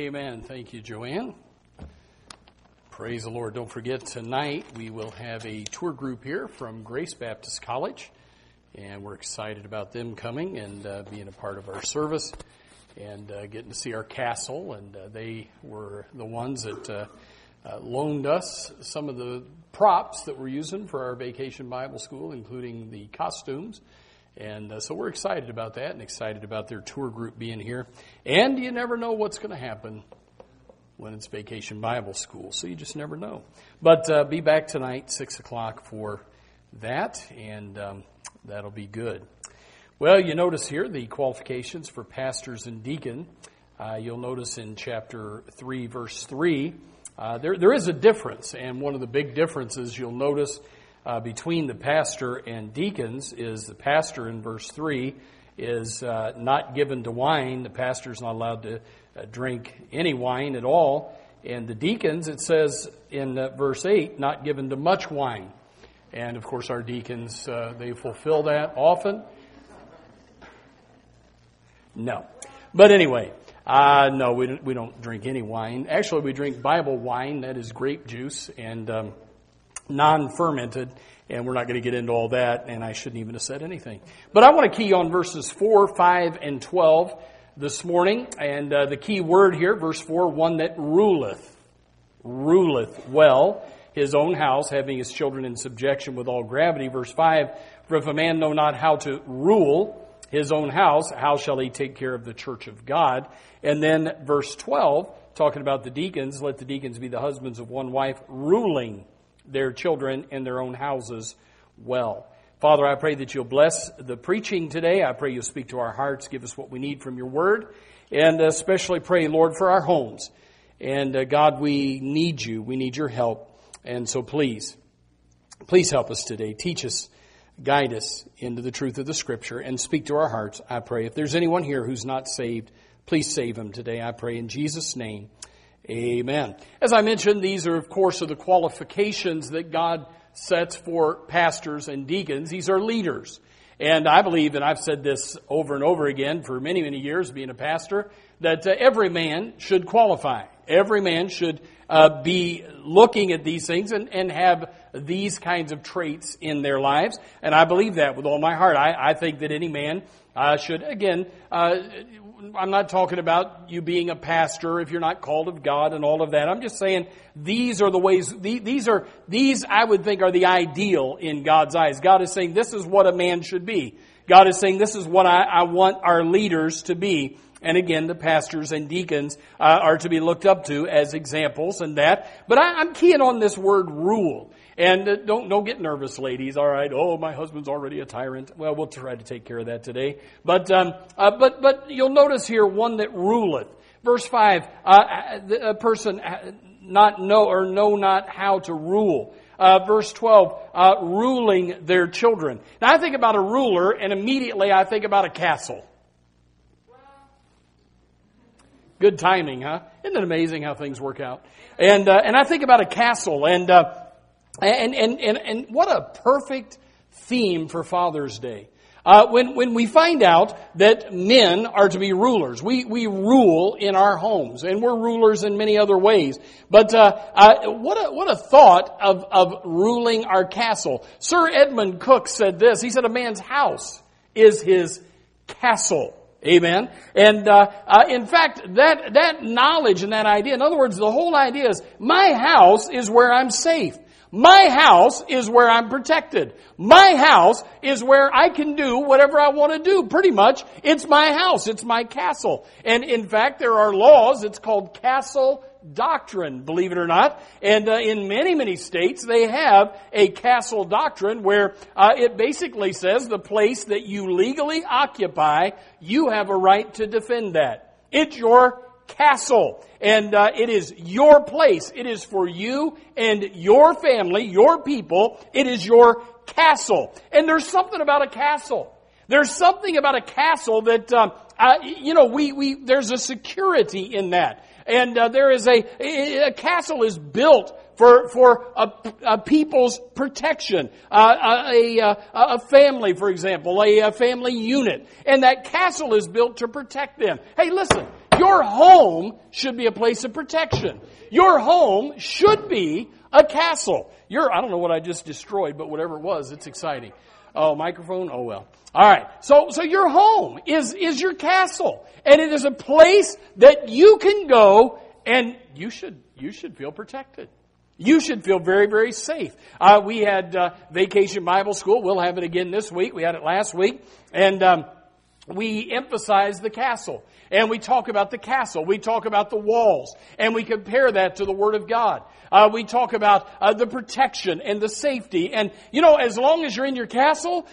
Amen. Thank you, Joanne. Praise the Lord. Don't forget, tonight we will have a tour group here from Grace Baptist College, and we're excited about them coming and being a part of our service and getting to see our castle. And they were the ones that loaned us some of the props that we're using for our Vacation Bible School, including the costumes. And so we're excited about that and excited about their tour group being here. And you never know what's going to happen when it's Vacation Bible School, so you just never know. But be back tonight, 6 o'clock for that, and that'll be good. Well, you notice here the qualifications for pastors and deacon. You'll notice in chapter 3, verse 3, there is a difference, and one of the big differences you'll notice between the pastor and deacons is the pastor in verse 3 is not given to wine. The pastor's not allowed to drink any wine at all. And the deacons, it says in verse 8, not given to much wine. And, of course, our deacons, they fulfill that often. No. But anyway, no, we don't drink any wine. Actually, we drink Bible wine. That is grape juice and non-fermented, and we're not going to get into all that, and I shouldn't even have said anything. But I want to key on verses 4, 5, and 12 this morning, and the key word here, verse 4, one that ruleth well his own house, having his children in subjection with all gravity. Verse 5, for if a man know not how to rule his own house, how shall he take care of the church of God? And then verse 12, talking about the deacons, let the deacons be the husbands of one wife, ruling their children and their own houses well. Father, I pray that you'll bless the preaching today. I pray you'll speak to our hearts, give us what we need from your word, and especially pray, Lord, for our homes. And God, we need you. We need your help. And so please help us today. Teach us, guide us into the truth of the Scripture, and speak to our hearts, I pray. If there's anyone here who's not saved, please save him today, I pray, in Jesus' name. Amen. As I mentioned, these are, of course, the qualifications that God sets for pastors and deacons. These are leaders. And I believe, and I've said this over and over again for many, many years being a pastor, that every man should qualify. Every man should be looking at these things and have these kinds of traits in their lives. And I believe that with all my heart. I think that any man should, again, I'm not talking about you being a pastor if you're not called of God and all of that. I'm just saying these are the ways, these I would think are the ideal in God's eyes. God is saying this is what a man should be. God is saying this is what I want our leaders to be. And again, the pastors and deacons are to be looked up to as examples and that. But I'm keying on this word rule. And don't get nervous, ladies. All right. Oh, my husband's already a tyrant. Well, we'll try to take care of that today. But you'll notice here one that ruleth. Verse 5, a person know not how to rule. Verse 12, ruling their children. Now I think about a ruler, and immediately I think about a castle. Good timing, huh? Isn't it amazing how things work out? And I think about a castle, and what a perfect theme for Father's Day. When we find out that men are to be rulers, we rule in our homes, and we're rulers in many other ways. But what a thought of ruling our castle. Sir Edmund Cook said this. He said, "A man's house is his castle." Amen. And in fact, that knowledge and that idea, in other words, the whole idea is my house is where I'm safe. My house is where I'm protected. My house is where I can do whatever I want to do. Pretty much, it's my house. It's my castle. And in fact, there are laws. It's called castle doctrine, believe it or not. And in many, many states, they have a castle doctrine where it basically says the place that you legally occupy, you have a right to defend that. It's your castle. And it is your place. It is for you and your family, your people. It is your castle. And there's something about a castle. There's something about a castle that, there's a security in that. And there is a castle is built for a people's protection, a family, for example, a family unit, and that castle is built to protect them. Hey, listen, Your home should be a place of protection. Your home should be a castle. I don't know what I just destroyed, but whatever it was, it's exciting. Oh, microphone? Oh, well. All right. So your home is your castle. And it is a place that you can go and you should feel protected. You should feel very, very safe. We had Vacation Bible School. We'll have it again this week. We had it last week. And we emphasize the castle. And we talk about the castle. We talk about the walls. And we compare that to the Word of God. We talk about the protection and the safety. And, as long as you're in your castle,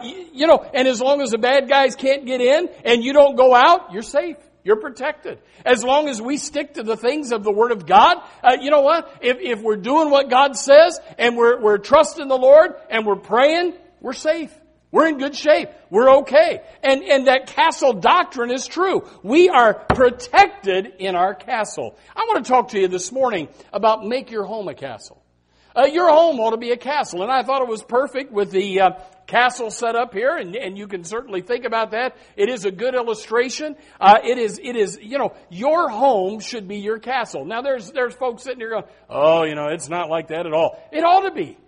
and as long as the bad guys can't get in and you don't go out, you're safe. You're protected. As long as we stick to the things of the Word of God, you know what? If we're doing what God says and we're trusting the Lord and we're praying, we're safe. We're in good shape. We're okay. And that castle doctrine is true. We are protected in our castle. I want to talk to you this morning about make your home a castle. Your home ought to be a castle. And I thought it was perfect with the castle set up here. And you can certainly think about that. It is a good illustration. It is, your home should be your castle. Now there's folks sitting here going, oh, it's not like that at all. It ought to be.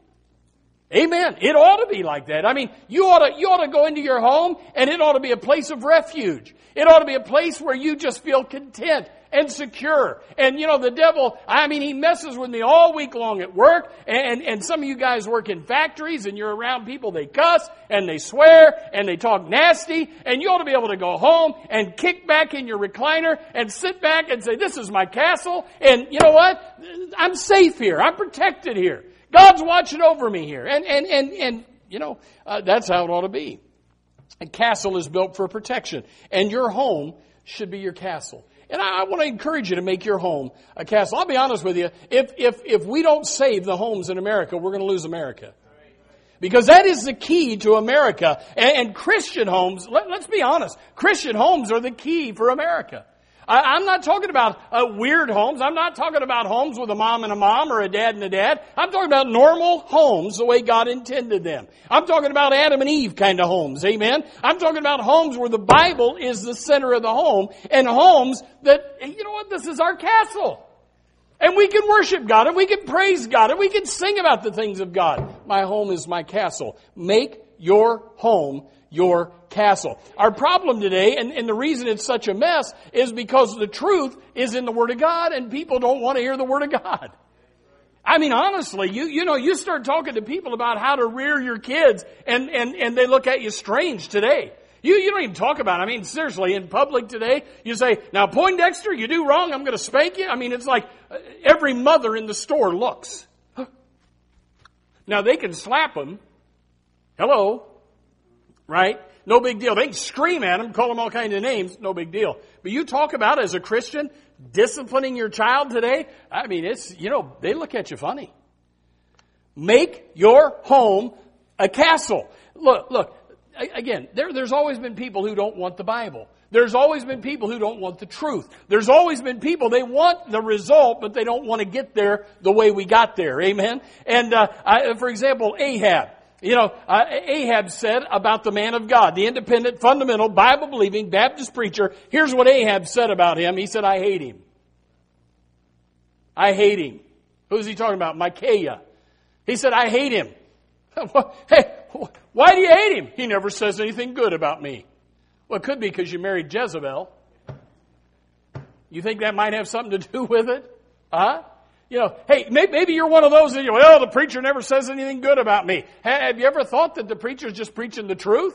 Amen. It ought to be like that. I mean, you ought to go into your home and it ought to be a place of refuge. It ought to be a place where you just feel content and secure. And the devil, he messes with me all week long at work. And some of you guys work in factories and you're around people, they cuss and they swear and they talk nasty. And you ought to be able to go home and kick back in your recliner and sit back and say, this is my castle. And you know what? I'm safe here. I'm protected here. God's watching over me here. And that's how it ought to be. A castle is built for protection. And your home should be your castle. And I want to encourage you to make your home a castle. I'll be honest with you. If we don't save the homes in America, we're going to lose America. Because that is the key to America. And Christian homes, let's be honest, Christian homes are the key for America. I'm not talking about weird homes. I'm not talking about homes with a mom and a mom or a dad and a dad. I'm talking about normal homes the way God intended them. I'm talking about Adam and Eve kind of homes. Amen. I'm talking about homes where the Bible is the center of the home and homes that, this is our castle. And we can worship God and we can praise God and we can sing about the things of God. My home is my castle. Make your home your castle. Our problem today, and the reason it's such a mess, is because the truth is in the Word of God and people don't want to hear the Word of God. Honestly, you start talking to people about how to rear your kids and they look at you strange today. You don't even talk about it. Seriously, in public today, you say, now Poindexter, you do wrong, I'm going to spank you. It's like every mother in the store looks. Now they can slap them. Hello. Right? No big deal. They can scream at them, call them all kinds of names. No big deal. But you talk about as a Christian, disciplining your child today, it's, they look at you funny. Make your home a castle. Look, again, there's always been people who don't want the Bible. There's always been people who don't want the truth. There's always been people, they want the result, but they don't want to get there the way we got there. Amen? And, for example, Ahab. Ahab said about the man of God, the independent, fundamental, Bible-believing Baptist preacher. Here's what Ahab said about him. He said, I hate him. I hate him. Who's he talking about? Micaiah. He said, I hate him. Hey, why do you hate him? He never says anything good about me. Well, it could be because you married Jezebel. You think that might have something to do with it? Huh? Hey, maybe you're one of those that the preacher never says anything good about me. Have you ever thought that the preacher's just preaching the truth?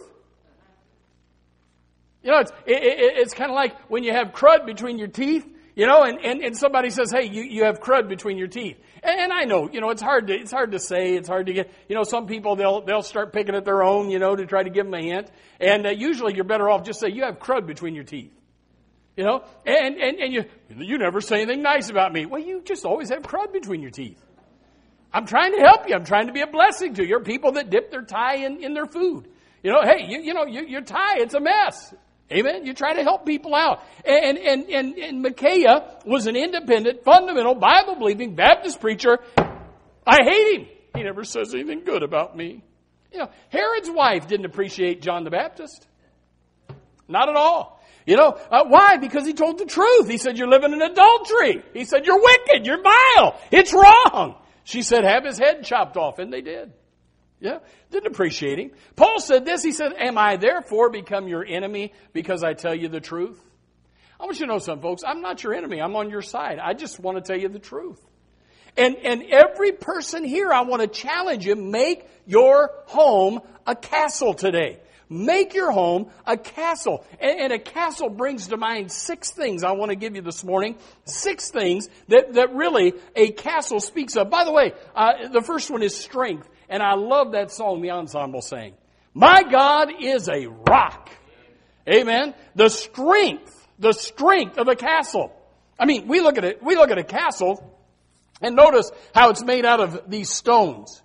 It's kind of like when you have crud between your teeth, and somebody says, hey, you have crud between your teeth. And I know, it's hard to say, it's hard to get, some people, they'll start picking at their own, to try to give them a hint. And usually you're better off just say, you have crud between your teeth. And you never say anything nice about me. Well, you just always have crud between your teeth. I'm trying to help you. I'm trying to be a blessing to you. You're people that dip their tie in their food. Hey, your tie, it's a mess. Amen? You try to help people out. And Micaiah was an independent, fundamental, Bible-believing Baptist preacher. I hate him. He never says anything good about me. Herod's wife didn't appreciate John the Baptist. Not at all. Why? Because he told the truth. He said, you're living in adultery. He said, you're wicked. You're vile. It's wrong. She said, have his head chopped off. And they did. Yeah. Didn't appreciate him. Paul said this. He said, am I therefore become your enemy because I tell you the truth? I want you to know something, folks. I'm not your enemy. I'm on your side. I just want to tell you the truth. And every person here, I want to challenge you, make your home a castle today. Make your home a castle. And a castle brings to mind 6 things I want to give you this morning. 6 things that really a castle speaks of. By the way, the first one is strength. And I love that song the ensemble sang. My God is a rock. Amen. The strength of a castle. I mean, we look at a castle and notice how it's made out of these stones.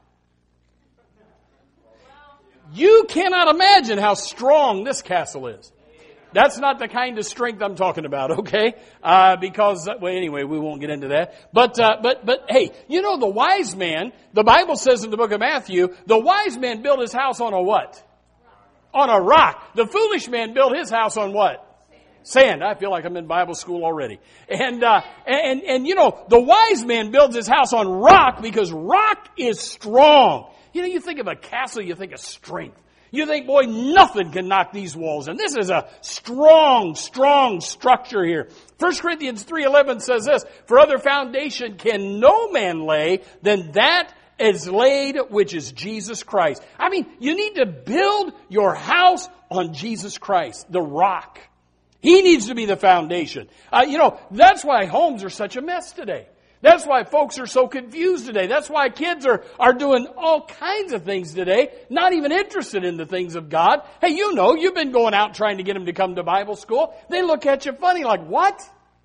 You cannot imagine how strong this castle is. That's not the kind of strength I'm talking about, okay? Anyway, we won't get into that. But hey, the wise man, the Bible says in the book of Matthew, the wise man built his house on a what? On a rock. The foolish man built his house on what? Sand. I feel like I'm in Bible school already. And the wise man builds his house on rock because rock is strong. You think of a castle, you think of strength. You think, boy, nothing can knock these walls. And this is a strong, strong structure here. 1 Corinthians 3:11 says this, for other foundation can no man lay than that is laid, which is Jesus Christ. I mean, you need to build your house on Jesus Christ, the rock. He needs to be the foundation. That's why homes are such a mess today. That's why folks are so confused today. That's why kids are doing all kinds of things today, not even interested in the things of God. Hey, you've been going out trying to get them to come to Bible school. They look at you funny like, what?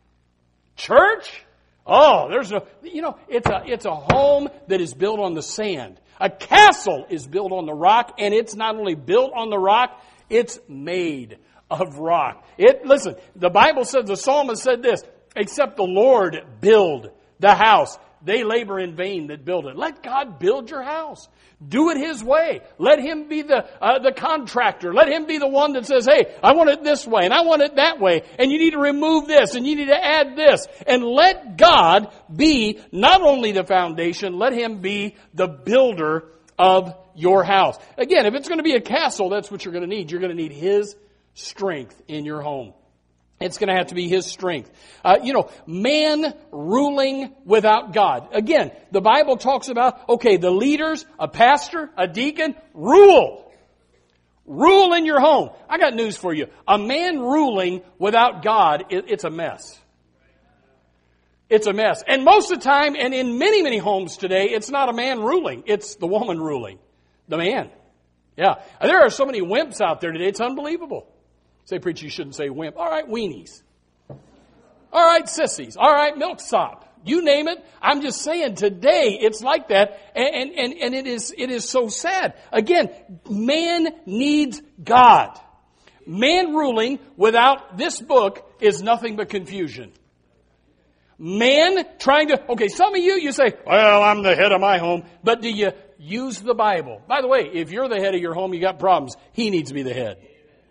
Church? Oh, it's a home that is built on the sand. A castle is built on the rock, and it's not only built on the rock, it's made of rock. Listen, the Bible says, the psalmist said this, except the Lord build the house, they labor in vain that build it. Let God build your house. Do it His way. Let Him be the contractor. Let Him be the one that says, hey, I want it this way and I want it that way. And you need to remove this and you need to add this. And let God be not only the foundation, let Him be the builder of your house. Again, if it's going to be a castle, that's what you're going to need. You're going to need His strength in your home. It's going to have to be His strength. Man ruling without God. Again, the Bible talks about, the leaders, a pastor, a deacon, rule. Rule in your home. I got news for you. A man ruling without God, it's a mess. It's a mess. And most of the time, and in many, many homes today, it's not a man ruling. It's the woman ruling. The man. Yeah. There are so many wimps out there today, it's unbelievable. Say, preacher, you shouldn't say wimp. All right, weenies. All right, sissies. All right, milksop. You name it. I'm just saying today it's like that. And it is so sad. Again, man needs God. Man ruling without this book is nothing but confusion. Man trying to, some of you say, well, I'm the head of my home. But do you use the Bible? By the way, if you're the head of your home, you got problems. He needs to be the head.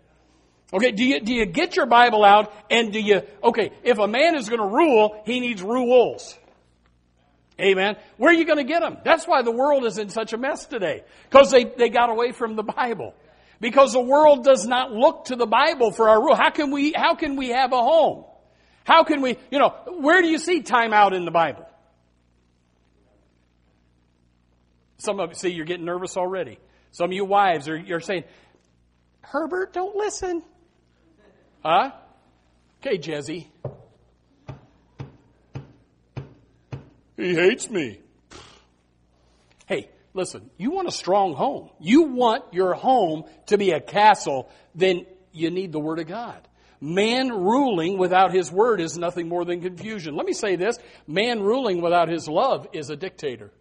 Do you get your Bible out and if a man is going to rule, he needs rules. Amen. Where are you going to get them? That's why the world is in such a mess today. Because they got away from the Bible. Because the world does not look to the Bible for our rule. How can we have a home? How can we, where do you see time out in the Bible? Some of you, see, you're getting nervous already. Some of you wives you're saying, Herbert, don't listen. Huh? Okay, Jesse. He hates me. Hey, listen, you want a strong home. You want your home to be a castle, then you need the Word of God. Man ruling without His Word is nothing more than confusion. Let me say this. Man ruling without His love is a dictator.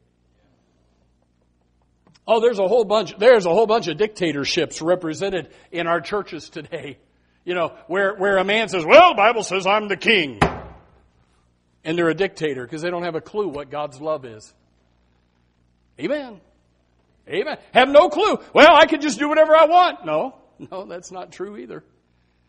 Oh, there's a whole bunch of dictatorships represented in our churches today. Where a man says, well, the Bible says I'm the king. And they're a dictator because they don't have a clue what God's love is. Amen. Amen. Have no clue. Well, I can just do whatever I want. No, that's not true either.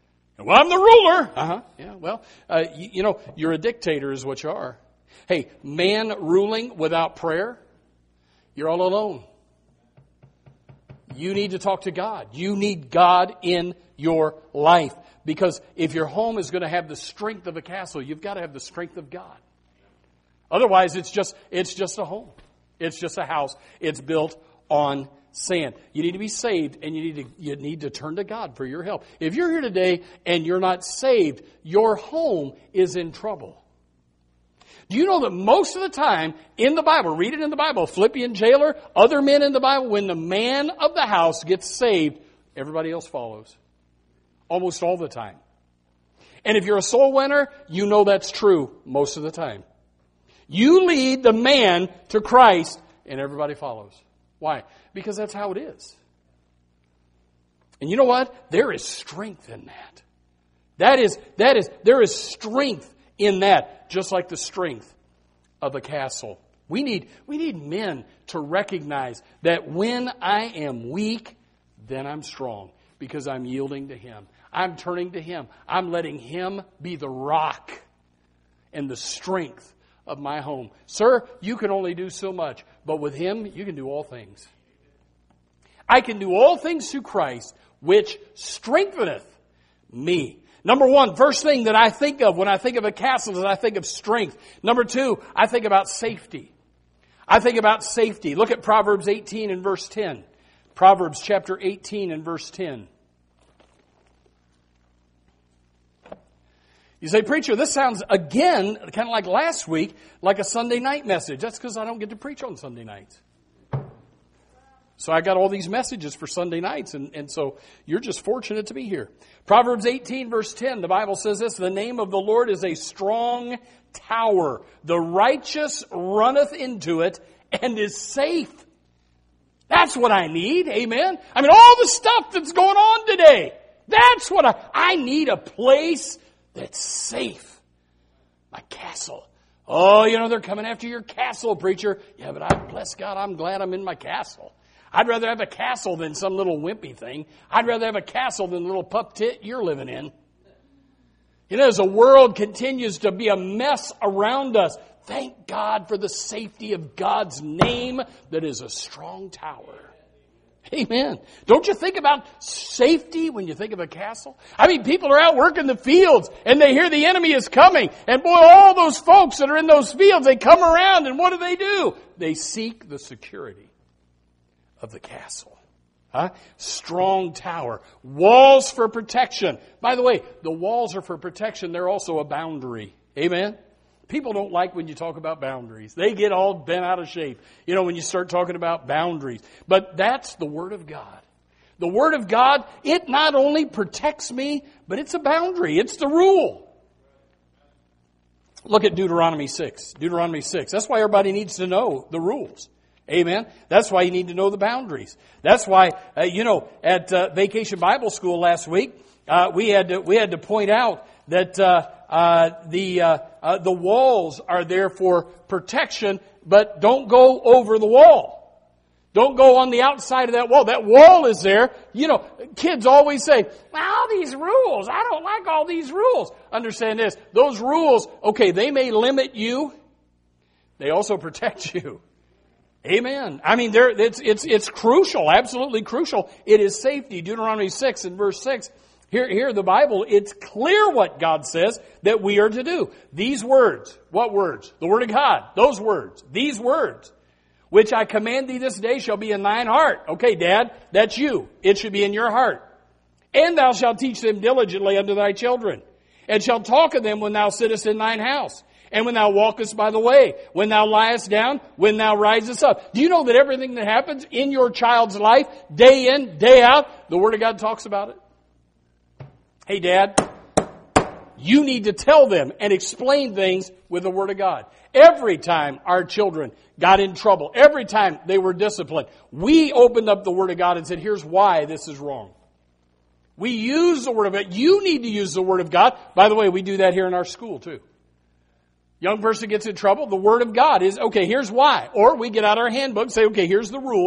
Well, I'm the ruler. Yeah, well, you're a dictator is what you are. Hey, man ruling without prayer, you're all alone. You need to talk to God. You need God in your life. Because if your home is going to have the strength of a castle, you've got to have the strength of God. Otherwise, it's just a home. It's just a house. It's built on sand. You need to be saved, and you need to turn to God for your help. If you're here today and you're not saved, your home is in trouble. Do you know that most of the time in the Bible, read it in the Bible, Philippian jailer, other men in the Bible, when the man of the house gets saved, everybody else follows. Almost all the time. And if you're a soul winner, you know that's true most of the time. You lead the man to Christ, and everybody follows. Why? Because that's how it is. And you know what? There is strength in that. There is strength in that, just like the strength of a castle. We need men to recognize that when I am weak, then I'm strong, because I'm yielding to Him. I'm turning to Him. I'm letting Him be the rock and the strength of my home. Sir, you can only do so much, but with Him, you can do all things. I can do all things through Christ, which strengtheneth me. Number one, first thing that I think of when I think of a castle is I think of strength. Number two, I think about safety. I think about safety. Look at Proverbs 18 and verse 10. Proverbs chapter 18 and verse 10. You say, preacher, this sounds again, kind of like last week, like a Sunday night message. That's because I don't get to preach on Sunday nights. So I got all these messages for Sunday nights, and so you're just fortunate to be here. Proverbs 18, verse 10, the Bible says this, the name of the Lord is a strong tower. The righteous runneth into it and is safe. That's what I need, amen? I mean, all the stuff that's going on today, that's what I need a place that's safe. My castle. Oh, they're coming after your castle, preacher. Yeah, but bless God, I'm glad I'm in my castle. I'd rather have a castle than some little wimpy thing. I'd rather have a castle than the little pup tit you're living in. As the world continues to be a mess around us, thank God for the safety of God's name that is a strong tower. Amen. Don't you think about safety when you think of a castle? I mean, people are out working the fields and they hear the enemy is coming. And boy, all those folks that are in those fields, they come around and what do? They seek the security of the castle. Strong tower. Walls for protection. By the way, the walls are for protection. They're also a boundary. Amen. People don't like when you talk about boundaries. They get all bent out of shape, when you start talking about boundaries. But that's the Word of God. The Word of God, it not only protects me, but it's a boundary. It's the rule. Look at Deuteronomy 6. Deuteronomy 6. That's why everybody needs to know the rules. Amen. That's why you need to know the boundaries. That's why, at Vacation Bible School last week, we had to point out that the walls are there for protection, but don't go over the wall. Don't go on the outside of that wall. That wall is there. Kids always say, all these rules. I don't like all these rules. Understand this. Those rules, okay, they may limit you. They also protect you. Amen. I mean, it's crucial, absolutely crucial. It is safety. Deuteronomy 6 and verse 6. Here, the Bible, it's clear what God says that we are to do. These words. What words? The Word of God. Those words. These words. Which I command thee this day shall be in thine heart. Okay, Dad, that's you. It should be in your heart. And thou shalt teach them diligently unto thy children. And shalt talk of them when thou sittest in thine house. And when thou walkest by the way, when thou liest down, when thou risest up. Do you know that everything that happens in your child's life, day in, day out, the Word of God talks about it? Hey, Dad, you need to tell them and explain things with the Word of God. Every time our children got in trouble, every time they were disciplined, we opened up the Word of God and said, here's why this is wrong. We use the Word of God. You need to use the Word of God. By the way, we do that here in our school too. Young person gets in trouble, the Word of God is, okay, here's why. Or we get out our handbook and say, okay, here's the rule.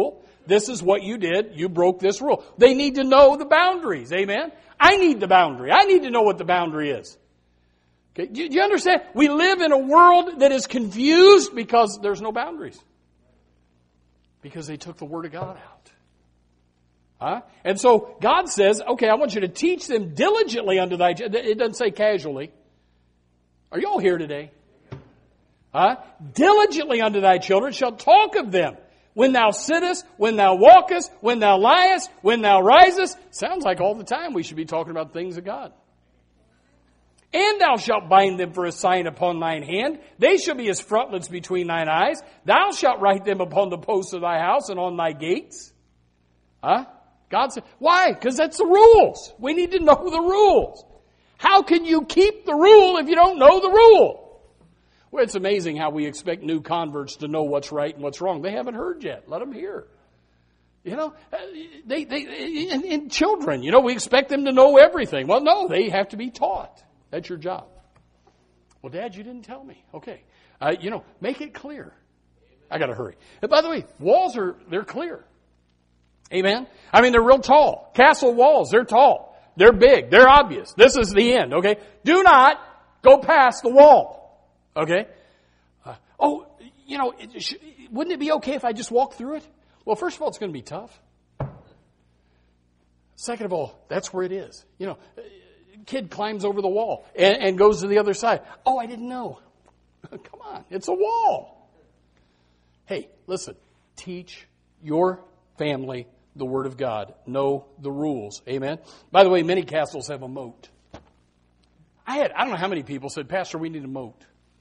This is what you did. You broke this rule. They need to know the boundaries. Amen? I need the boundary. I need to know what the boundary is. Okay? Do you understand? We live in a world that is confused because there's no boundaries. Because they took the Word of God out. Huh? And so God says, okay, I want you to teach them diligently unto thy... It doesn't say casually. Are you all here today? Huh? Diligently unto thy children shall talk of them. When thou sittest, when thou walkest, when thou liest, when thou risest. Sounds like all the time we should be talking about things of God. And thou shalt bind them for a sign upon thine hand. They shall be as frontlets between thine eyes. Thou shalt write them upon the posts of thy house and on thy gates. Huh? God said, why? Because that's the rules. We need to know the rules. How can you keep the rule if you don't know the rule? Well, it's amazing how we expect new converts to know what's right and what's wrong. They haven't heard yet. Let them hear. You know, and children, you know, we expect them to know everything. Well, no, they have to be taught. That's your job. Well, Dad, you didn't tell me. Okay. You know, make it clear. I got to hurry. And by the way, walls they're clear. Amen? I mean, they're real tall. Castle walls, they're tall. They're big. They're obvious. This is the end, okay? Do not go past the wall, okay? You know, wouldn't it be okay if I just walked through it? Well, first of all, it's going to be tough. Second of all, that's where it is. You know, kid climbs over the wall and goes to the other side. Oh, I didn't know. Come on, it's a wall. Hey, listen, teach your family the Word of God. Know the rules. Amen? By the way, many castles have a moat. I don't know how many people said, Pastor, we need a moat.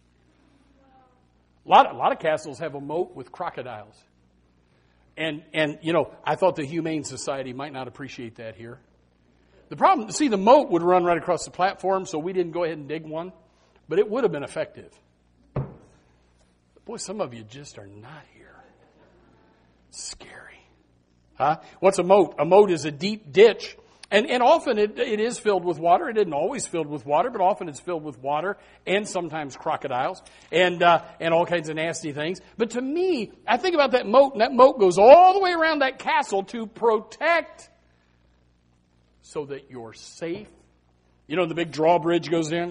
A lot of castles have a moat with crocodiles. And you know, I thought the Humane Society might not appreciate that here. The problem, see, the moat would run right across the platform, so we didn't go ahead and dig one. But it would have been effective. Boy, some of you just are not here. Scary. Huh? What's a moat? A moat is a deep ditch. And often it is filled with water. It isn't always filled with water, but often it's filled with water and sometimes crocodiles and all kinds of nasty things. But to me, I think about that moat, and that moat goes all the way around that castle to protect so that you're safe. You know, the big drawbridge goes in,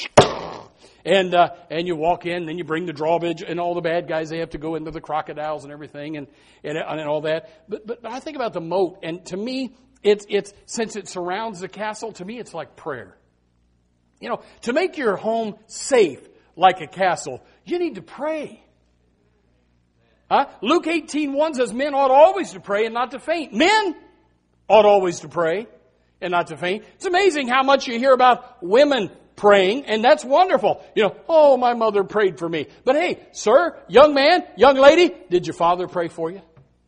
and you walk in, then you bring the drawbridge, and all the bad guys, they have to go into the crocodiles and everything and all that. But I think about the moat, and to me, it's since it surrounds the castle, to me it's like prayer. You know, to make your home safe like a castle, you need to pray. Luke 18:1 says men ought always to pray and not to faint. Men ought always to pray and not to faint. It's amazing how much you hear about women praying, and that's wonderful. You know, oh, my mother prayed for me. But hey, sir, young man, young lady, did your father pray for you?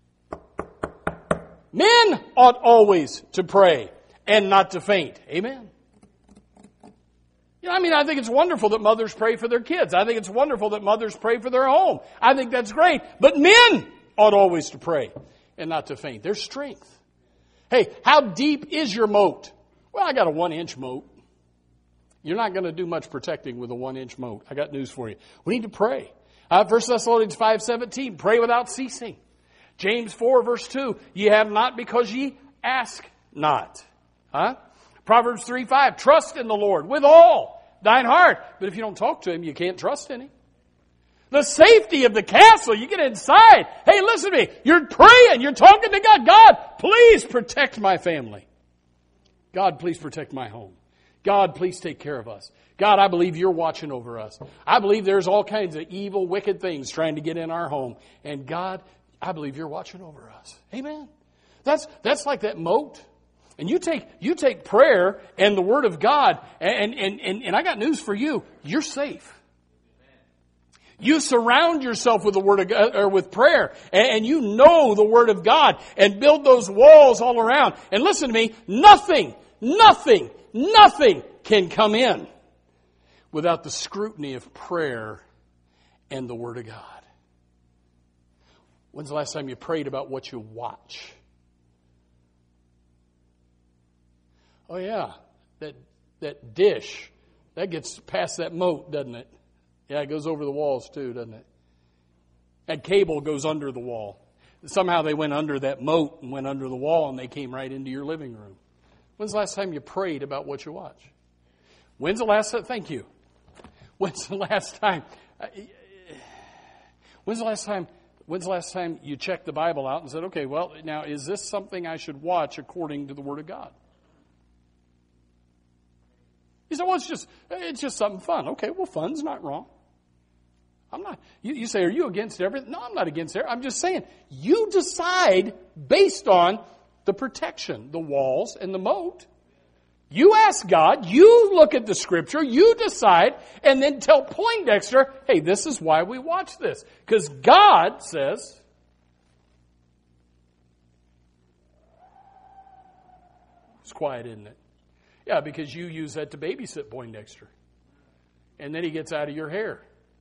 Men ought always to pray and not to faint. Amen. You know, I mean, I think it's wonderful that mothers pray for their kids. I think it's wonderful that mothers pray for their home. I think that's great. But men ought always to pray and not to faint. There's strength. Hey, how deep is your moat? Well, I got a 1-inch moat. You're not going to do much protecting with a 1-inch moat. I got news for you. We need to pray. 1 Thessalonians 5:17, pray without ceasing. James 4, verse 2, ye have not because ye ask not. Proverbs 3:5, trust in the Lord with all thine heart. But if you don't talk to Him, you can't trust in Him. The safety of the castle, you get inside. Hey, listen to me. You're praying. You're talking to God. God, please protect my family. God, please protect my home. God, please take care of us. God, I believe you're watching over us. I believe there's all kinds of evil, wicked things trying to get in our home. And God, I believe you're watching over us. Amen. That's like that moat. And you take prayer and the Word of God, and I got news for you. You're safe. You surround yourself with the Word of God, or with prayer, and you know the Word of God, and build those walls all around. And listen to me, nothing can come in without the scrutiny of prayer and the Word of God. When's the last time you prayed about what you watch? Oh yeah, that dish, that gets past that moat, doesn't it? Yeah, it goes over the walls too, doesn't it? That cable goes under the wall. somehow they went under that moat and went under the wall and they came right into your living room. When's the last time you prayed about what you watch? When's the last time? Thank you. When's the last time? When's the last time you checked the Bible out and said, okay, well, now is this something I should watch according to the Word of God? You say, well, it's just something fun. Okay, well, fun's not wrong. I'm not. You say, are you against everything? No, I'm not against everything. I'm just saying, you decide based on the protection, the walls and the moat. You ask God, you look at the Scripture, you decide, and then tell Poindexter, hey, this is why we watch this. Because God says, it's quiet, isn't it? Yeah, because you use that to babysit Poindexter. And then he gets out of your hair.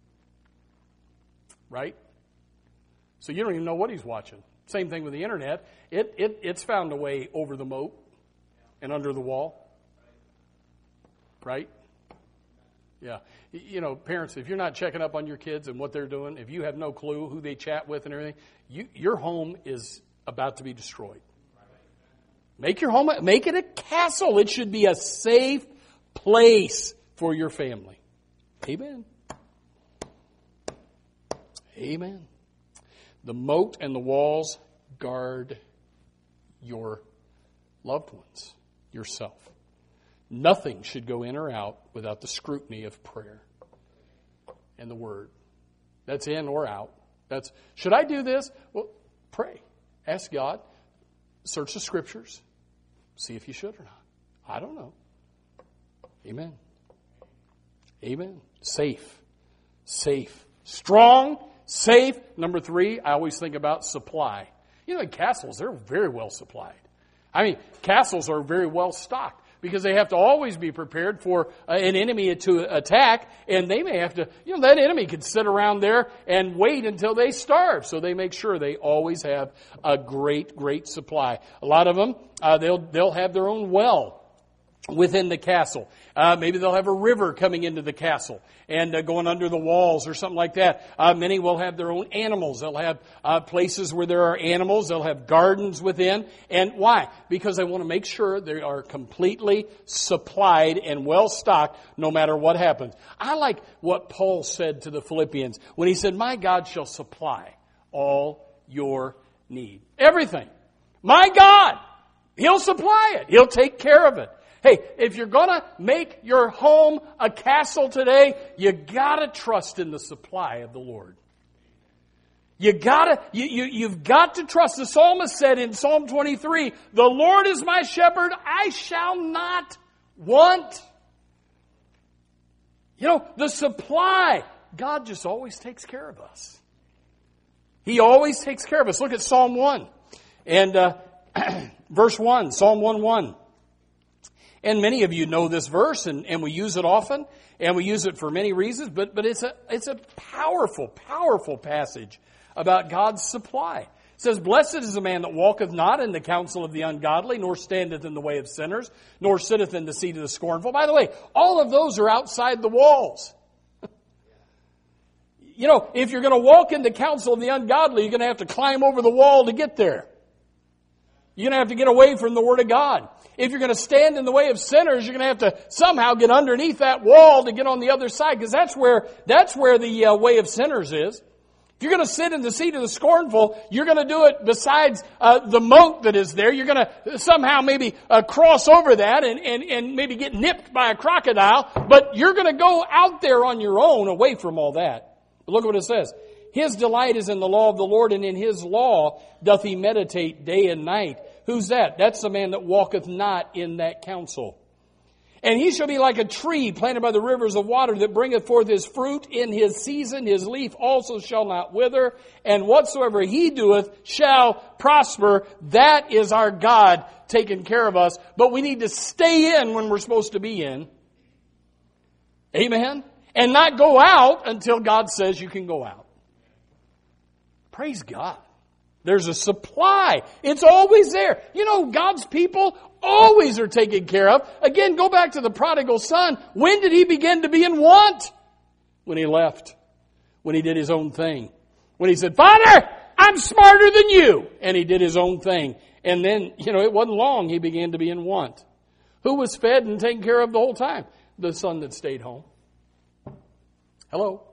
Right? So you don't even know what he's watching. Same thing with the internet. It's found a way over the moat and under the wall. Right? Yeah. You know, parents, if you're not checking up on your kids and what they're doing, if you have no clue who they chat with and everything, your home is about to be destroyed. Make your home, make it a castle. It should be a safe place for your family. Amen. Amen. The moat and the walls guard your loved ones, yourself. Nothing should go in or out without the scrutiny of prayer and the Word. That's in or out. Should I do this? Well, pray. Ask God. Search the Scriptures. See if you should or not. I don't know. Amen. Amen. Safe. Strong. Safe. Number 3, I always think about supply. You know, in castles, they're very well supplied. I mean, castles are very well stocked because they have to always be prepared for an enemy to attack, and they may have to, that enemy could sit around there and wait until they starve. So they make sure they always have a great supply. A lot of them, they'll have their own well within the castle. Maybe they'll have a river coming into the castle and going under the walls or something like that. Many will have their own animals. They'll have places where there are animals. They'll have gardens within. And why? Because they want to make sure they are completely supplied and well stocked no matter what happens. I like what Paul said to the Philippians when he said, my God shall supply all your need. Everything. My God. He'll supply it. He'll take care of it. Hey, if you're going to make your home a castle today, you got to trust in the supply of the Lord. You've got to trust. The psalmist said in Psalm 23, the Lord is my shepherd, I shall not want. The supply, God just always takes care of us. He always takes care of us. Look at Psalm 1 and verse 1, Psalm 1:1. And many of you know this verse, and we use it often, and we use it for many reasons, but it's a powerful passage about God's supply. It says, blessed is the man that walketh not in the counsel of the ungodly, nor standeth in the way of sinners, nor sitteth in the seat of the scornful. By the way, all of those are outside the walls. If you're going to walk in the counsel of the ungodly, you're going to have to climb over the wall to get there. You're going to have to get away from the Word of God. If you're going to stand in the way of sinners, you're going to have to somehow get underneath that wall to get on the other side, because that's where the way of sinners is. If you're going to sit in the seat of the scornful, you're going to do it besides the moat that is there. You're going to somehow maybe cross over that and maybe get nipped by a crocodile, but you're going to go out there on your own away from all that. But look what it says. His delight is in the law of the Lord, and in His law doth he meditate day and night. Who's that? That's the man that walketh not in that counsel. And he shall be like a tree planted by the rivers of water that bringeth forth his fruit in his season. His leaf also shall not wither. And whatsoever he doeth shall prosper. That is our God taking care of us. But we need to stay in when we're supposed to be in. Amen? And not go out until God says you can go out. Praise God. There's a supply. It's always there. God's people always are taken care of. Again, go back to the prodigal son. When did he begin to be in want? When he left. When he did his own thing. When he said, Father, I'm smarter than you. And he did his own thing. And then, it wasn't long he began to be in want. Who was fed and taken care of the whole time? The son that stayed home. Hello?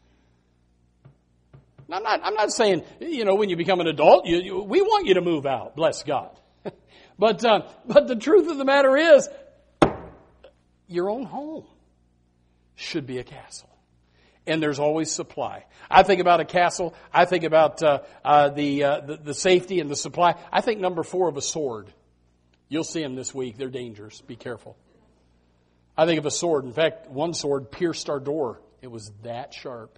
I'm not saying, when you become an adult, we want you to move out. Bless God. But the truth of the matter is, your own home should be a castle. And there's always supply. I think about a castle. I think about the safety and the supply. I think number 4 of a sword. You'll see them this week. They're dangerous. Be careful. I think of a sword. In fact, one sword pierced our door. It was that sharp.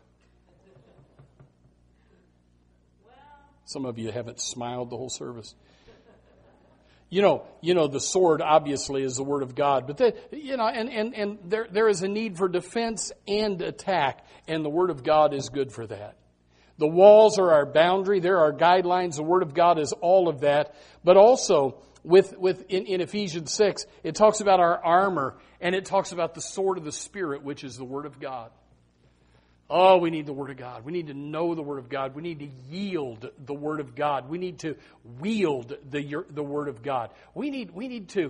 Some of you haven't smiled the whole service. The sword obviously is the Word of God, but there is a need for defense and attack, and the Word of God is good for that. The walls are our boundary. There are guidelines. The Word of God is all of that. But also, in Ephesians 6, it talks about our armor, and it talks about the sword of the Spirit, which is the Word of God. Oh, we need the Word of God. We need to know the Word of God. We need to yield the Word of God. We need to wield the Word of God. We need to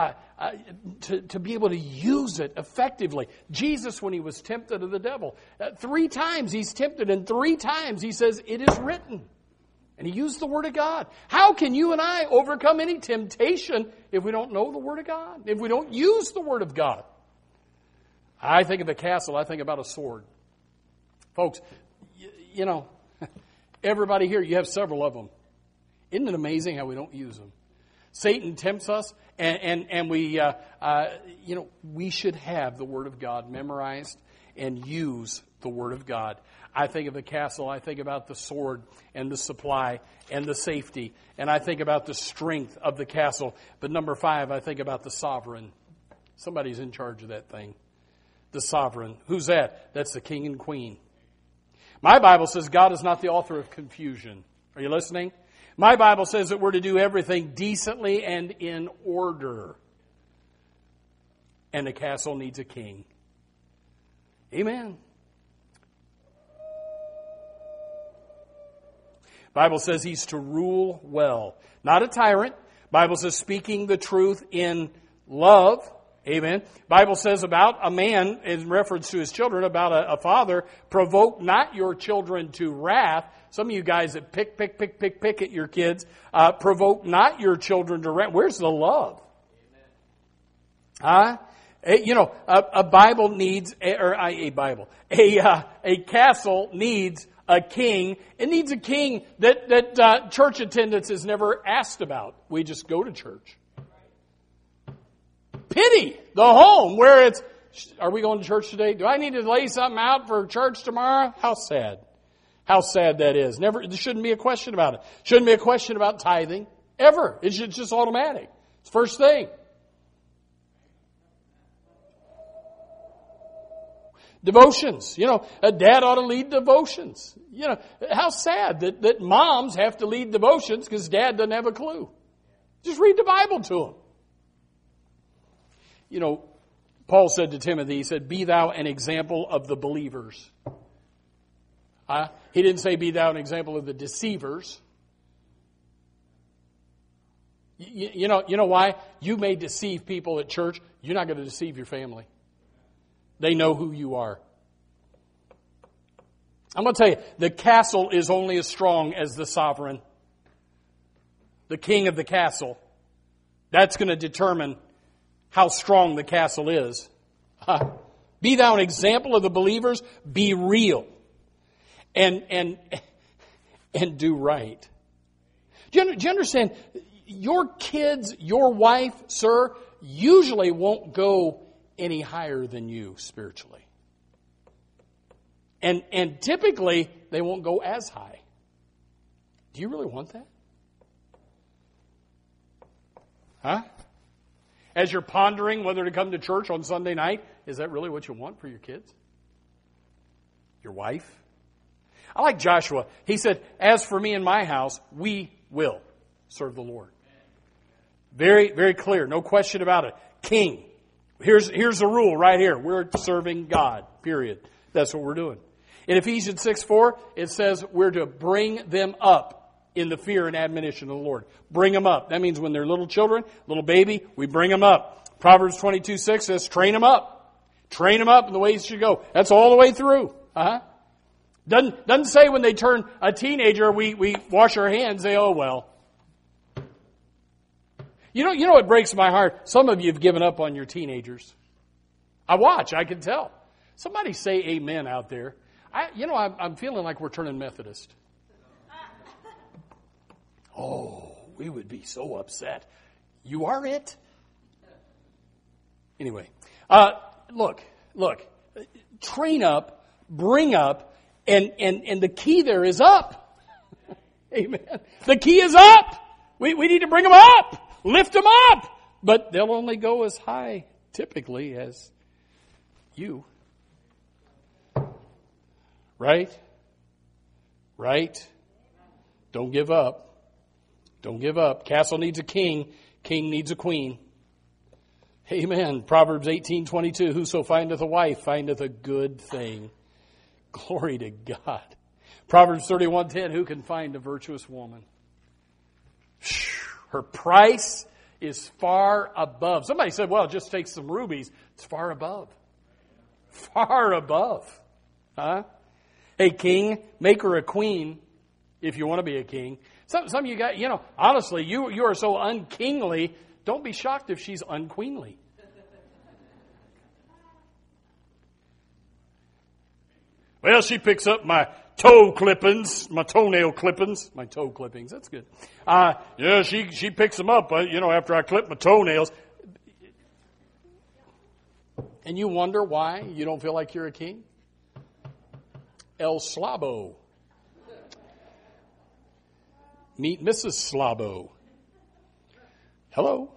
be able to use it effectively. Jesus, when he was tempted of the devil, 3 times he's tempted, and 3 times he says, "It is written." And he used the Word of God. How can you and I overcome any temptation if we don't know the Word of God? If we don't use the Word of God? I think of a castle. I think about a sword. Folks, everybody here, you have several of them. Isn't it amazing how we don't use them? Satan tempts us, and we should have the Word of God memorized and use the Word of God. I think of the castle. I think about the sword and the supply and the safety. And I think about the strength of the castle. But number 5, I think about the sovereign. Somebody's in charge of that thing. The sovereign. Who's that? That's the king and queen. My Bible says God is not the author of confusion. Are you listening? My Bible says that we're to do everything decently and in order. And the castle needs a king. Amen. Bible says he's to rule well. Not a tyrant. Bible says speaking the truth in love. Amen. Bible says about a man, in reference to his children, about a father, provoke not your children to wrath. Some of you guys that pick at your kids, provoke not your children to wrath. Where's the love? A Bible needs, a castle needs a king. It needs a king that church attendance is never asked about. We just go to church. Pity the home where it's, are we going to church today? Do I need to lay something out for church tomorrow? How sad. How sad that is. There shouldn't be a question about it. Shouldn't be a question about tithing. Ever. It's just automatic. It's first thing. Devotions. A dad ought to lead devotions. How sad that moms have to lead devotions because dad doesn't have a clue. Just read the Bible to them. Paul said to Timothy, he said, "Be thou an example of the believers." He didn't say, "Be thou an example of the deceivers." You know why? You may deceive people at church. You're not going to deceive your family. They know who you are. I'm going to tell you, the castle is only as strong as the sovereign. The king of the castle. That's going to determine how strong the castle is. Be thou an example of the believers. Be real. And do right. Do you understand? Your kids, your wife, sir, usually won't go any higher than you spiritually. And typically, they won't go as high. Do you really want that? Huh? As you're pondering whether to come to church on Sunday night, is that really what you want for your kids? Your wife? I like Joshua. He said, "As for me and my house, we will serve the Lord." Very, very clear. No question about it. King. Here's the rule right here. We're serving God. Period. That's what we're doing. In Ephesians 6:4, it says we're to bring them up in the fear and admonition of the Lord. Bring them up. That means when they're little children, little baby, we bring them up. Proverbs 22:6 says train them up. Train them up in the way they should go. That's all the way through. Doesn't say when they turn a teenager, we wash our hands, say, oh, well. You know what breaks my heart? Some of you have given up on your teenagers. I can tell. Somebody say amen out there. I'm feeling like we're turning Methodist. Oh, we would be so upset. You are it? Anyway, look. Train up, bring up, and the key there is up. Amen. The key is up. We need to bring them up. Lift them up. But they'll only go as high, typically, as you. Right? Don't give up. Don't give up. Castle needs a king. King needs a queen. Amen. Proverbs 18:22. Whoso findeth a wife findeth a good thing. Glory to God. Proverbs 31:10. Who can find a virtuous woman? Her price is far above. Somebody said, well, just take some rubies. It's far above. Far above. Hey, king, make her a queen if you want to be a king. Some of you guys, honestly, you are so unkingly. Don't be shocked if she's unqueenly. Well, she picks up my toe clippings. That's good. She picks them up, after I clip my toenails. And you wonder why you don't feel like you're a king? El Slabo. Meet Mrs. Slabo. Hello.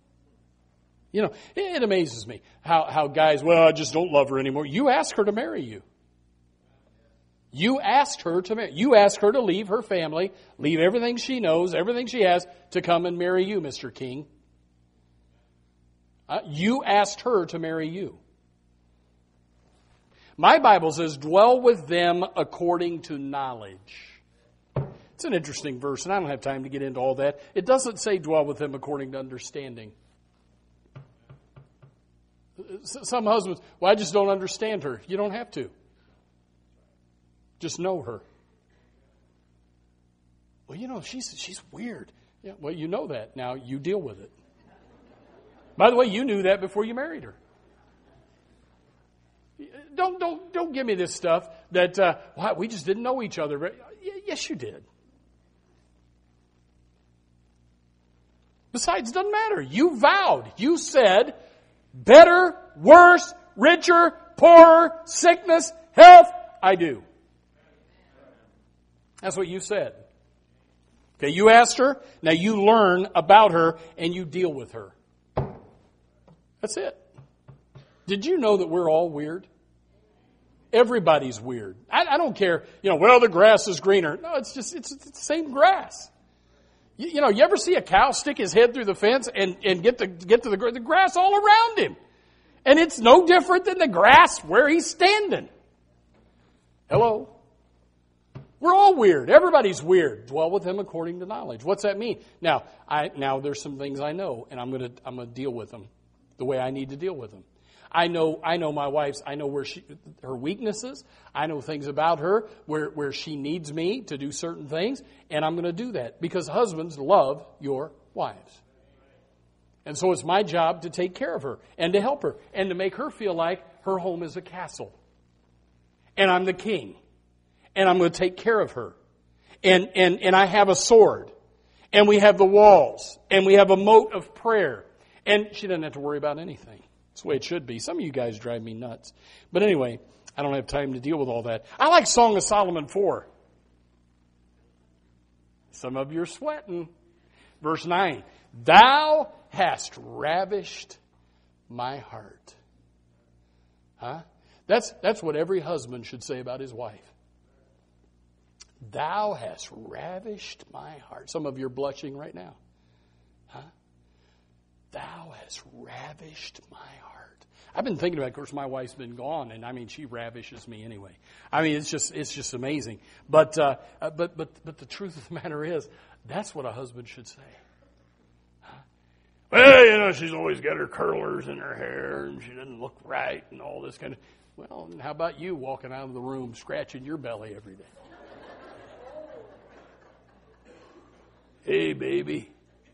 It amazes me how guys, I just don't love her anymore. You ask her to marry you. You asked her to marry. You asked her to leave her family, leave everything she knows, everything she has, to come and marry you, Mr. King. You asked her to marry you. My Bible says, dwell with them according to knowledge. It's an interesting verse, and I don't have time to get into all that. It doesn't say dwell with them according to understanding. Some husbands, I just don't understand her. You don't have to. Just know her. Well, she's weird. Yeah, well, you know that. Now you deal with it. By the way, you knew that before you married her. Don't give me this stuff that we just didn't know each other. Yes, you did. Besides, it doesn't matter. You vowed. You said, better, worse, richer, poorer, sickness, health, I do. That's what you said. Okay, you asked her. Now you learn about her and you deal with her. That's it. Did you know that we're all weird? Everybody's weird. I don't care. The grass is greener. No, it's the same grass. You ever see a cow stick his head through the fence and get to the grass all around him? And it's no different than the grass where he's standing. Hello? We're all weird. Everybody's weird. Dwell with him according to knowledge. What's that mean? Now there's some things I know, and I'm gonna deal with them the way I need to deal with them. I know my wife's. I know her weaknesses. I know things about her where she needs me to do certain things, and I'm going to do that because husbands love your wives. And so it's my job to take care of her and to help her and to make her feel like her home is a castle. And I'm the king. And I'm going to take care of her. And I have a sword. And we have the walls. And we have a moat of prayer. And she doesn't have to worry about anything. That's the way it should be. Some of you guys drive me nuts. But anyway, I don't have time to deal with all that. I like Song of Solomon 4. Some of you are sweating. Verse 9. Thou hast ravished my heart. That's what every husband should say about his wife. Thou hast ravished my heart. Some of you are blushing right now. Thou hast ravished my heart. I've been thinking about it. Of course, my wife's been gone, and I mean, she ravishes me anyway. I mean, it's just amazing. But the truth of the matter is, that's what a husband should say. Well, she's always got her curlers in her hair, and she doesn't look right, and all this kind of. Well, and how about you walking out of the room scratching your belly every day? Hey, baby,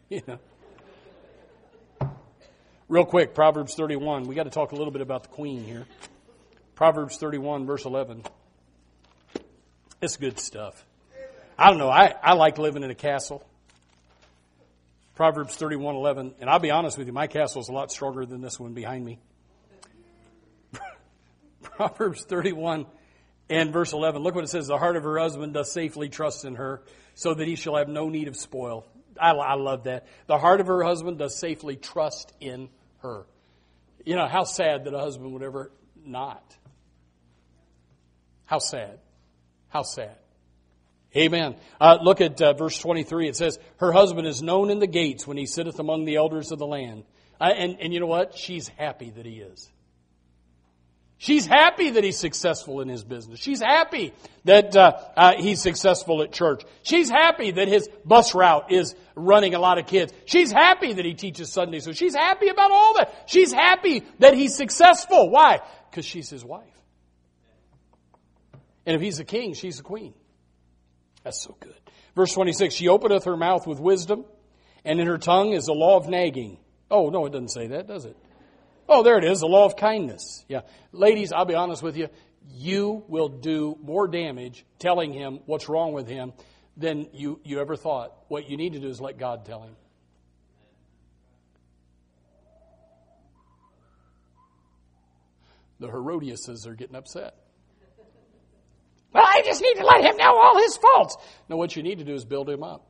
Real quick, Proverbs 31. We got to talk a little bit about the queen here. Proverbs 31, verse 11. It's good stuff. I don't know. I like living in a castle. Proverbs 31:11. And I'll be honest with you, my castle is a lot stronger than this one behind me. Proverbs 31 and verse 11. Look what it says. The heart of her husband doth safely trust in her, so that he shall have no need of spoil. I love that. The heart of her husband does safely trust in her. How sad that a husband would ever not. How sad. How sad. Amen. Look at verse 23. It says, her husband is known in the gates when he sitteth among the elders of the land. And you know what? She's happy that he is. She's happy that he's successful in his business. She's happy that he's successful at church. She's happy that his bus route is running a lot of kids. She's happy that he teaches Sunday. So she's happy about all that. She's happy that he's successful. Why? Because she's his wife. And if he's a king, she's a queen. That's so good. Verse 26, she openeth her mouth with wisdom, and in her tongue is the law of nagging. Oh, no, it doesn't say that, does it? Oh, there it is, the law of kindness. Yeah. Ladies, I'll be honest with you. You will do more damage telling him what's wrong with him than you ever thought. What you need to do is let God tell him. The Herodiases are getting upset. Well, I just need to let him know all his faults. No, what you need to do is build him up.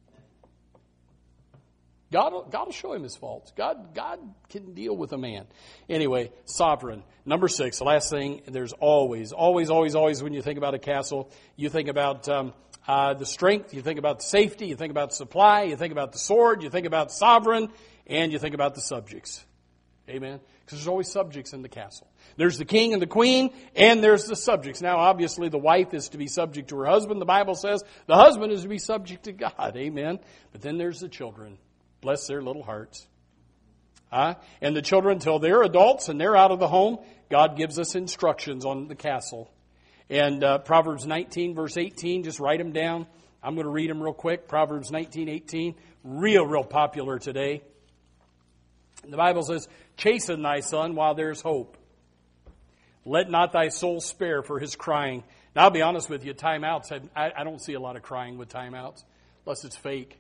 God will show him his faults. God can deal with a man. Anyway, sovereign. Number 6, the last thing, there's always when you think about a castle, you think about the strength, you think about the safety, you think about supply, you think about the sword, you think about sovereign, and you think about the subjects. Amen? Because there's always subjects in the castle. There's the king and the queen, and there's the subjects. Now, obviously, the wife is to be subject to her husband. The Bible says the husband is to be subject to God. Amen? But then there's the children. Bless their little hearts. And the children, until they're adults and they're out of the home, God gives us instructions on the castle. And Proverbs 19, verse 18, just write them down. I'm going to read them real quick. Proverbs 19:18, real popular today. The Bible says, chasten thy son while there's hope. Let not thy soul spare for his crying. Now, I'll be honest with you, timeouts, I don't see a lot of crying with timeouts, unless it's fake.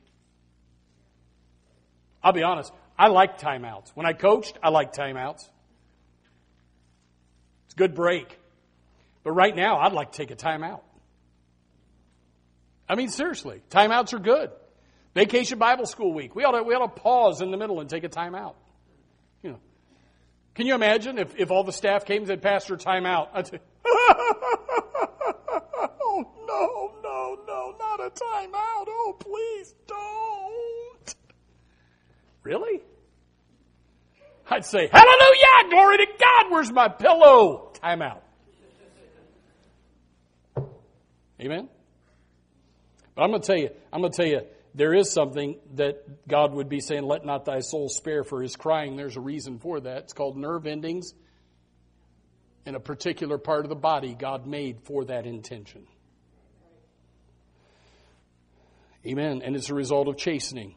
I'll be honest, I like timeouts. When I coached, I like timeouts. It's a good break. But right now, I'd like to take a timeout. I mean, seriously, timeouts are good. Vacation Bible School week. We ought to pause in the middle and take a timeout. Can you imagine if all the staff came and said, Pastor, timeout? I'd say, oh, no, not a timeout. Oh, please don't. Really? I'd say, hallelujah, glory to God, where's my pillow? Time out. Amen? But I'm going to tell you, there is something that God would be saying, let not thy soul spare for his crying. There's a reason for that. It's called nerve endings in a particular part of the body God made for that intention. Amen. And it's a result of chastening.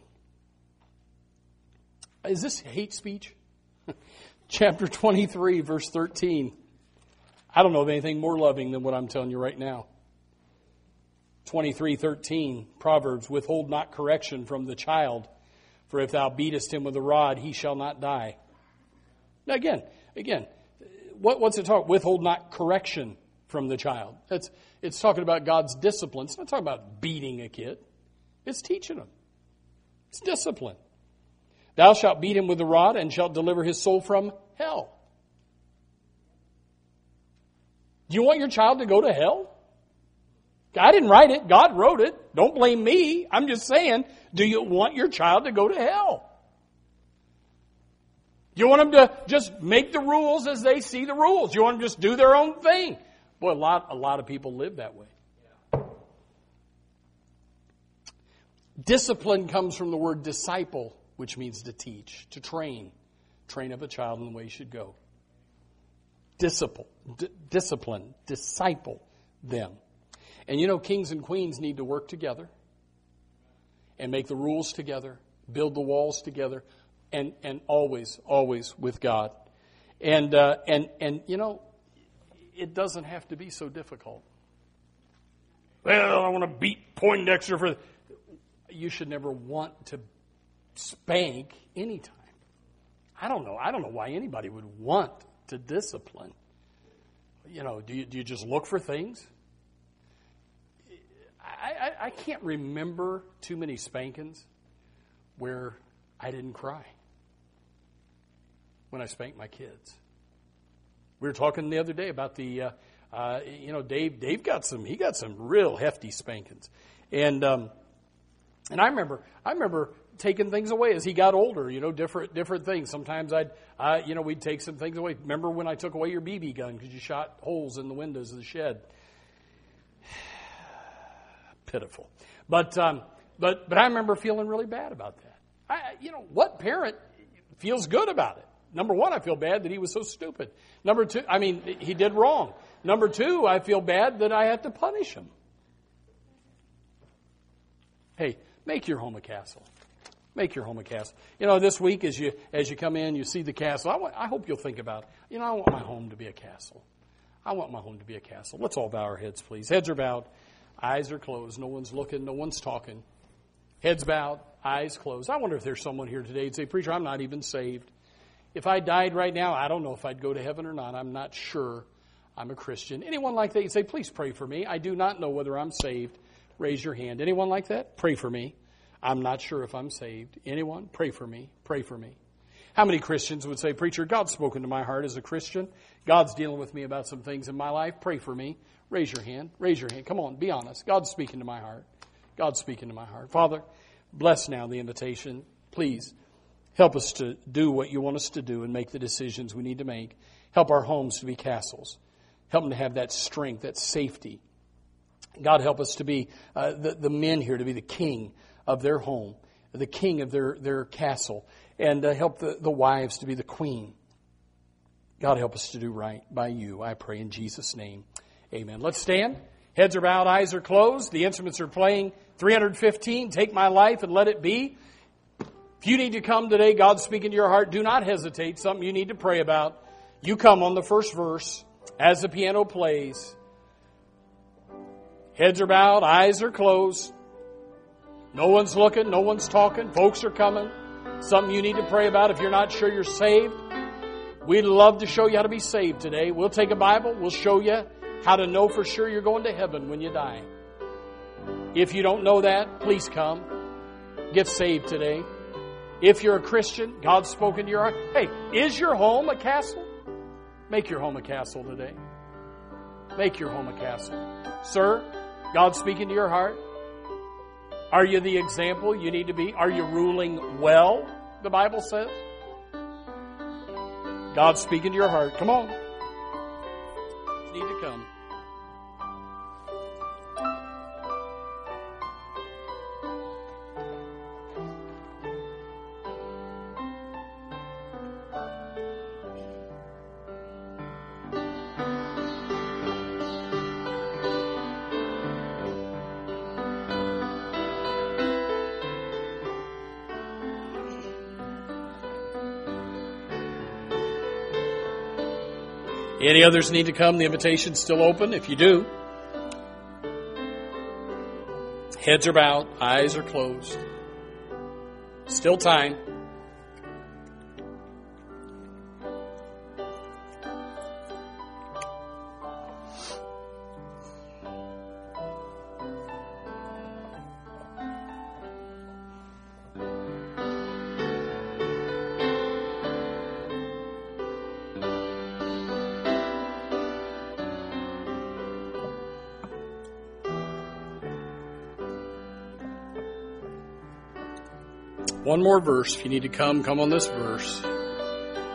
Is this hate speech? Chapter 23, verse 13. I don't know of anything more loving than what I'm telling you right now. 23:13, Proverbs, withhold not correction from the child, for if thou beatest him with a rod, he shall not die. Now again, what's it talking? Withhold not correction from the child. It's talking about God's discipline. It's not talking about beating a kid. It's teaching him. It's discipline. Thou shalt beat him with a rod and shalt deliver his soul from hell. Do you want your child to go to hell? I didn't write it. God wrote it. Don't blame me. I'm just saying, do you want your child to go to hell? Do you want them to just make the rules as they see the rules? Do you want them to just do their own thing? Boy, a lot of people live that way. Discipline comes from the word disciple, which means to teach, to train. Train up a child in the way he should go. Discipline, disciple them. And you know, kings and queens need to work together and make the rules together, build the walls together, and always with God. And you know, it doesn't have to be so difficult. Well, I want to beat Poindexter for... You should never want to spank anytime. I don't know why anybody would want to discipline. You know, do you just look for things? I can't remember too many spankings where I didn't cry when I spanked my kids. We were talking the other day about the, Dave got some real hefty spankings, and I remember taking things away as he got older. You know, different things. Sometimes we'd take some things away. Remember when I took away your BB gun because you shot holes in the windows of the shed? Pitiful. But I remember feeling really bad about that. What parent feels good about it? Number one, I feel bad that he was so stupid. Number two, he did wrong. Number two, I feel bad that I had to punish him. Hey, make your home a castle. Make your home a castle. You know, this week as you come in, you see the castle. I hope you'll think about, I want my home to be a castle. I want my home to be a castle. Let's all bow our heads, please. Heads are bowed. Eyes are closed. No one's looking. No one's talking. Heads bowed. Eyes closed. I wonder if there's someone here today who'd say, Preacher, I'm not even saved. If I died right now, I don't know if I'd go to heaven or not. I'm not sure I'm a Christian. Anyone like that? You say, please pray for me. I do not know whether I'm saved. Raise your hand. Anyone like that? Pray for me. I'm not sure if I'm saved. Anyone? Pray for me. Pray for me. How many Christians would say, Preacher, God's spoken to my heart as a Christian. God's dealing with me about some things in my life. Pray for me. Raise your hand. Raise your hand. Come on, be honest. God's speaking to my heart. God's speaking to my heart. Father, bless now the invitation. Please help us to do what you want us to do and make the decisions we need to make. Help our homes to be castles. Help them to have that strength, that safety. God, help us to be the men here, to be the king of their home, the king of their castle, and help the wives to be the queen. God, help us to do right by you, I pray in Jesus' name. Amen. Let's stand. Heads are bowed, eyes are closed. The instruments are playing 315, Take My Life and Let It Be. If you need to come today, God's speaking to your heart, do not hesitate. Something you need to pray about. You come on the first verse as the piano plays. Heads are bowed, eyes are closed. No one's looking, no one's talking. Folks are coming. Something you need to pray about if you're not sure you're saved. We'd love to show you how to be saved today. We'll take a Bible. We'll show you how to know for sure you're going to heaven when you die. If you don't know that, please come. Get saved today. If you're a Christian, God's spoken to your heart. Hey, is your home a castle? Make your home a castle today. Make your home a castle. Sir, God's speaking to your heart. Are you the example you need to be? Are you ruling well, the Bible says? God's speaking to your heart. Come on. You need to come. Any others need to come? The invitation's still open if you do. Heads are bowed, eyes are closed. Still time. One more verse. If you need to come on this verse.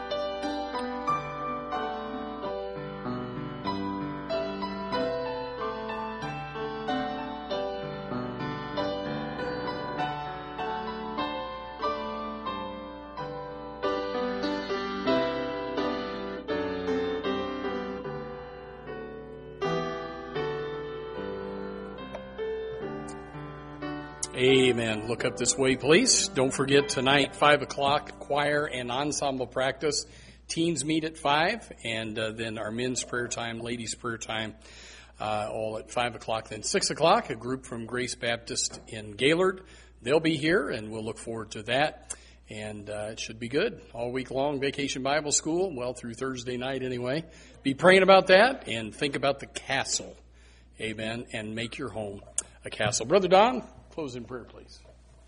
Amen. Look up this way, please. Don't forget tonight, 5 o'clock, choir and ensemble practice. Teens meet at 5, and then our men's prayer time, ladies' prayer time, all at 5 o'clock. Then 6 o'clock, a group from Grace Baptist in Gaylord. They'll be here, and we'll look forward to that. And it should be good. All week long, Vacation Bible School, well, through Thursday night anyway. Be praying about that, and think about the castle. Amen. And make your home a castle. Brother Don, close in prayer, please.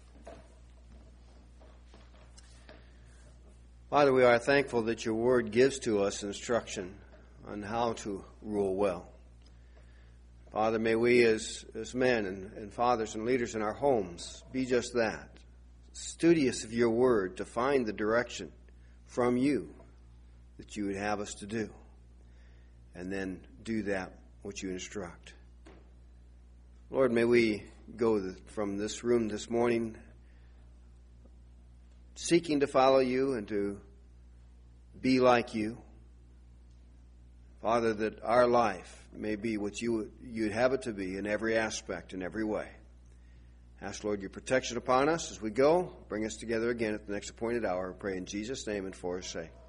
Father, we are thankful that your word gives to us instruction on how to rule well. Father, may we as men and fathers and leaders in our homes be just that, studious of your word to find the direction from you that you would have us to do, and then do that which you instruct. Lord, may we go from this room this morning seeking to follow you and to be like you. Father, that our life may be what you'd have it to be in every aspect, in every way. Ask, Lord, your protection upon us as we go. Bring us together again at the next appointed hour. I pray in Jesus' name and for his sake.